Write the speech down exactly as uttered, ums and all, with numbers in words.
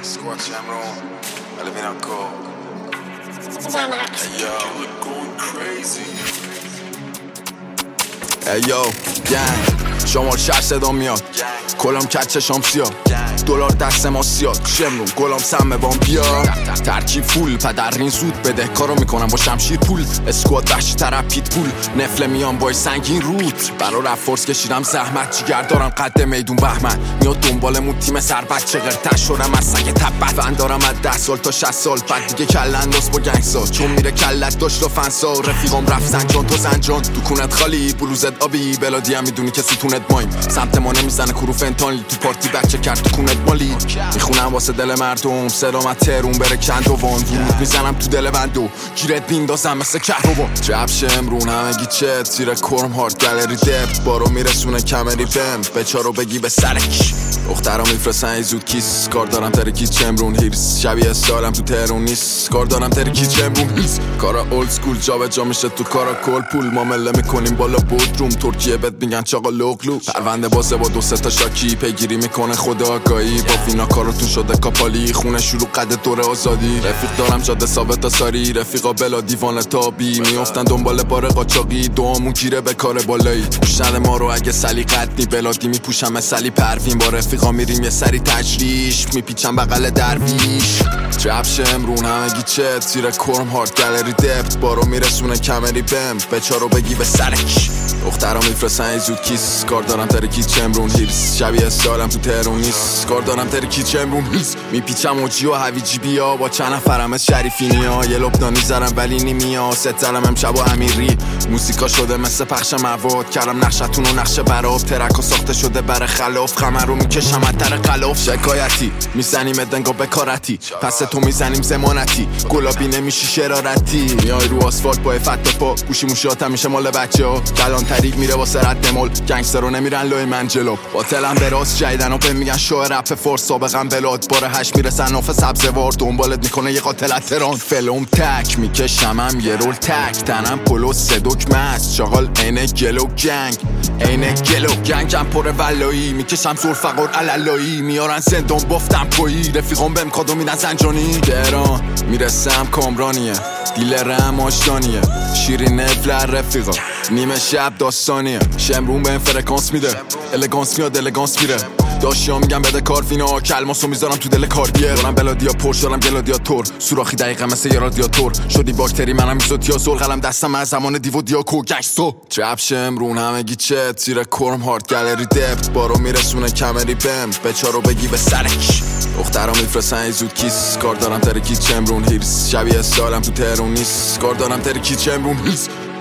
Squad Cameron, Eliminako. Hey yo, we're going crazy. Hey yo, gang شمار شهر صدا میاد کلام کچ چشام سیاه دلار دست ما سیاد شمرون گلام سمه بام بیا ترکیب فول پدرین زود بده کارو میکنم با شمشیر پول اسکواد وحشی طرف پیت پول نفله میان بای سنگین روت برا رفت فورس کشیدم زحمت جیگر دارم قد میدون بهمن میاد دنبالمون تیم سر بچه غرتر شدم از سگ تبت فن دارم از ده سال تا شصت سال بعد دیگه کل انداز با گنگسا چون میره کلت داشت و فنسا رفیقام رفت زنجان تو زنجان دکونت خالی بلوزت آبی بلادی هم میدونی که ستونت مایم سمت ما نمیزنه کروف انتانلی تو پارتی بچه کرد تو کونت مالی میخونم واسه دل مردم صدام ترون بره کند و وان ورود میزنم تو دل بندو گیرت میندازم مثل کهربا جب شمرون همگی چت زیر کرم هارد گالری دپت بارو میرسونه کمری بم بچارو بگی به سرک دخترا میفرسن زود کیس کار دارم ترکی چمرون هیرس شبیه سالم تو تهرون نیست کار دارم ترکی چمرون هیرس کارا اولد سکول جا جا میشه تو کارا کل پول ما مله میکنیم بالا بودروم ترکیه بهت میگن چاقا لوگلو پرونده بازه با دو سه تا شاکی پیگیری میکنه خدا آگاهی با فینا کاراتون شده کاپالی خونه شروع قد دور آزادی رفیق دارم جاده ثابت ساری رفیقا بلا دیوانه تابی میافتن دنبال بار قاچاقی دوامون گیره به کار بالایی پوشن ما رو اگه سلیقت نی بلادی میپوشم مثلی پروین با رفیقا میریم یه سری تجریش میپیچم بغل درویش جب شمرون همگی چت زیر کرم هارد گالری دپت بارو میرسونه کمری بم بچارو بگی به سرک دخترا میفرسن زود کیس کار دارم ترکی چمرون هیرس شبیه سالم تو تهرون نیست کار دارم ترکی چمرون هیرس میپیچم اوجی و هویجی بیا با چند نفرم از شریفینیا یه لبنانی زرم ولی نیمیا ست زلم امشب و امیری موسیقا شده مثل پخش مواد کردم نقشتون و نقشه براب ترکا ساخته شده بر خلاف خمر رو میکشم از تر خلاف شکایتی میزنیم دنگا بکارتی پس تو میزنیم زمانتی گلابی نمیشی شرارتی میای رو آسفالت با افت پا گوشی موشیاتم میشه مال بچه ها کلان طریق میره واسه رد مول گنگستر رو نمیرن لای منجلو باطلم به راست جیدن و به میگن شو رپ فورس سابقم بلاد بار هشت میرسن ناف سبزوار دنبالت میکنه یه قاتل تران فلوم تک میکشمم یه رول تک تنم پلو صدوک مست شغال اینه گلو گنگ اینه گلو گنگم پر ولایی میکشم زور فقر علالایی میارن زندان بافتم پایی رفیقام بهم کادو میدن زنجانی تهران میرسم کامرانیه دیلرم آشتانیه شیرین افلر رفیقا نیمه شب داستانیه شمرون به این فرکانس میده الگانس میاد الگانس میره داشیا میگم بده کارفینا کلماسو میذارم تو دل کاردیه دارم بلادیا پرش دارم گلادیاتور سوراخی دقیقه مثل یه رادیاتور شدی باکتری منم میزوتیا زل قلم دستم از زمان دیو دیاکو گشتو جب شمرون همگی چت زیر کرم هارد گالری دپت بارو میرسونه کمری بم بچارو بگی به سرک دخترا میفرسن زود کیس کار دارم ترکی چمرون هیرس شبیه سالم تو تهرون نیست کار دارم ترکی چمرون هیرس